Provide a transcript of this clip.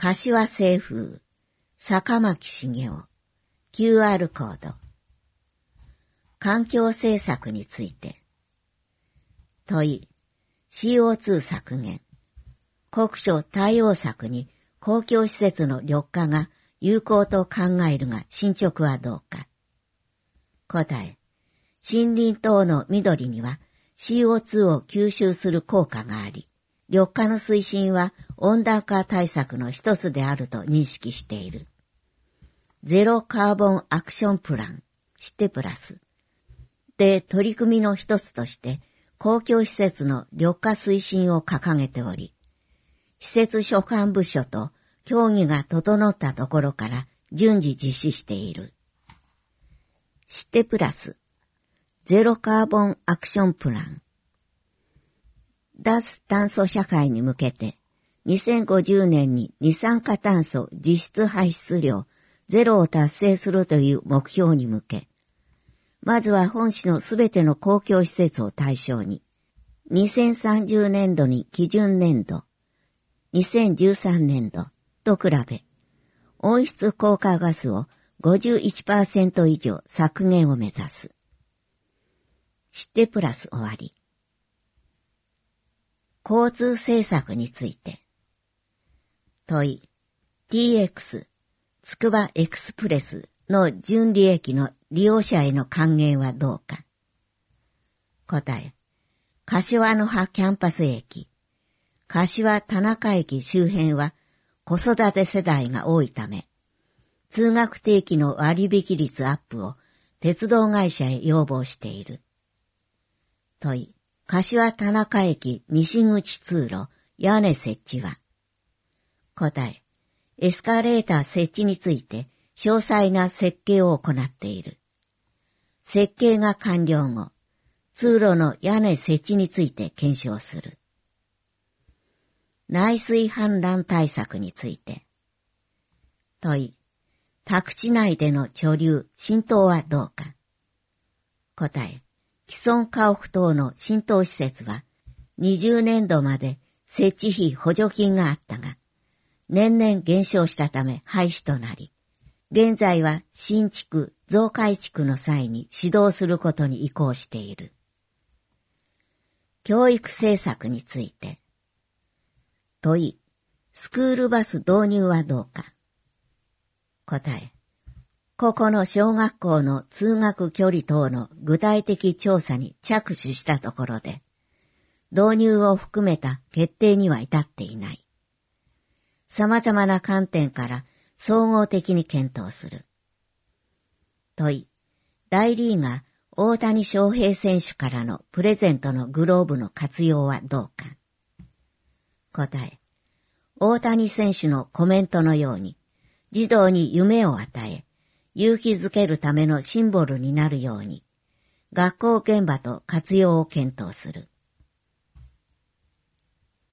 柏清風、坂巻茂雄、QR コード。環境政策について。問い、CO2 削減。国書対応策に公共施設の緑化が有効と考えるが進捗はどうか。答え、森林等の緑には CO2 を吸収する効果があり、緑化の推進は温暖化対策の一つであると認識している。ゼロカーボンアクションプラン、シテプラス。で、取り組みの一つとして公共施設の緑化推進を掲げており、施設所管部署と協議が整ったところから順次実施している。シテプラス、ゼロカーボンアクションプラン。脱炭素社会に向けて、2050年に二酸化炭素実質排出量ゼロを達成するという目標に向け、まずは本市のすべての公共施設を対象に、2030年度に基準年度、2013年度と比べ、温室効果ガスを 51% 以上削減を目指す。シテプラス終わり。交通政策について。問い、TX、つくばエクスプレスの準利益の利用者への還元はどうか。答え、柏の葉キャンパス駅、柏田中駅周辺は子育て世代が多いため、通学定期の割引率アップを鉄道会社へ要望している。問い、柏田中駅西口通路屋根設置は。答え、エスカレーター設置について詳細な設計を行っている。設計が完了後、通路の屋根設置について検証する。内水氾濫対策について。問い、宅地内での貯留、浸透はどうか。答え、既存家屋等の浸透施設は20年度まで設置費補助金があったが、年々減少したため廃止となり、現在は新築、増改築の際に指導することに移行している。教育政策について。問い、スクールバス導入はどうか。答え、個々の小学校の通学距離等の具体的調査に着手したところで、導入を含めた決定には至っていない。様々な観点から総合的に検討する。問い、大リーガー大谷翔平選手からのプレゼントのグローブの活用はどうか。答え、大谷選手のコメントのように、児童に夢を与え、勇気づけるためのシンボルになるように、学校現場と活用を検討する。